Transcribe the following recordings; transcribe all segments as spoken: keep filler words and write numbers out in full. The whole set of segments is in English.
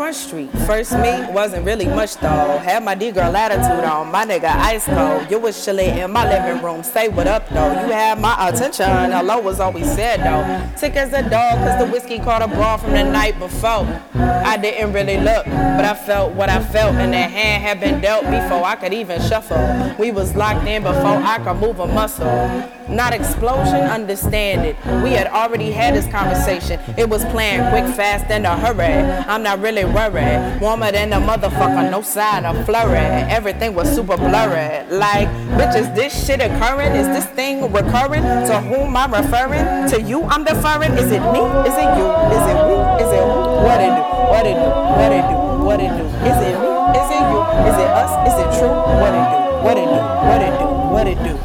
Front Street. First me wasn't really much though. Had my D-girl attitude on, my nigga ice cold. You was chilling in my living room, say what up though. You had my attention, hello was always said though. Sick as a dog cause the whiskey caught a ball from the night before. I didn't really look, but I felt what I felt, and that hand had been dealt before I could even shuffle. We was locked in before I could move a muscle. Not explosion, understand it. We had already had this conversation. It was planned quick, fast, and a hurry. I'm not really worried. Warmer than a motherfucker, no sign of flurry. Everything was super blurry. Like, bitch, is this shit occurring? Is this thing recurring? To whom I'm referring? To you I'm deferring? Is it me? Is it you? Is it we? Is it who? What it do? What it do? What it do? What it do? Is it me? Is it you? Is it us? Is it true? What it do? What it do? What it do? What it do?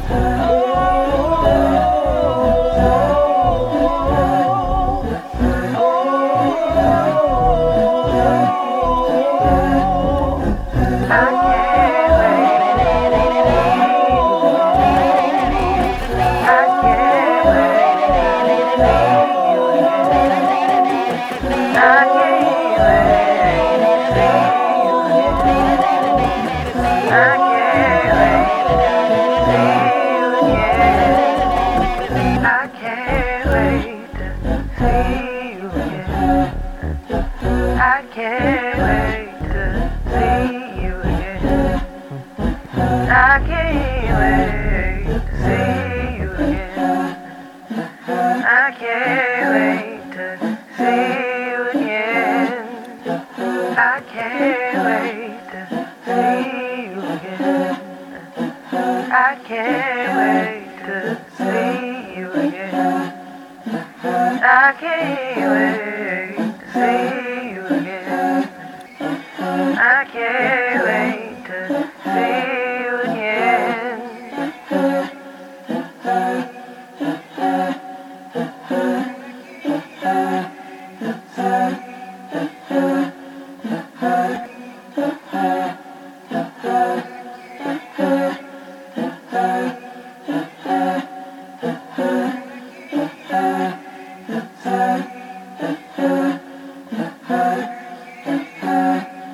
I can't